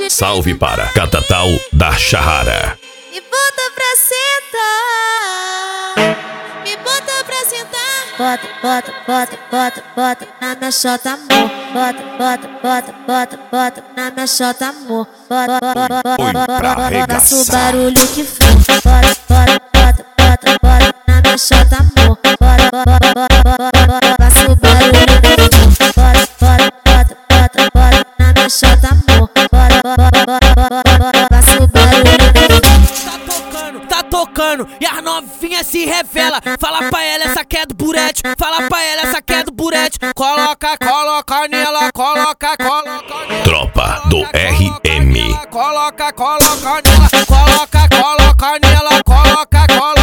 Salve para Catatal da Charrara. Me bota pra sentar, me bota pra sentar. Bota, bota, bota, bota, bota na minha chota, amor. Bota, bota, bota, bota, bota na minha chota, amor. Bota, bota, bota, bota, faça o barulho que for. Bota, bota, bota, bota, bota na minha chota, amor. Bota, bota, bota, bota, faça o barulho que for. Bota, bota, bota, bota, bota na minha chota, amor. Bota, bota, bota, bota, faça o barulho que for. Tá tocando, e as novinhas se revela. Fala pra ela, essa que é do burete. Fala pra ela, essa que é do burete. Coloca, coloca nela, coloca, coloca nela. Tropa do RM. Coloca, coloca nela, coloca, coloca nela, coloca, coloca.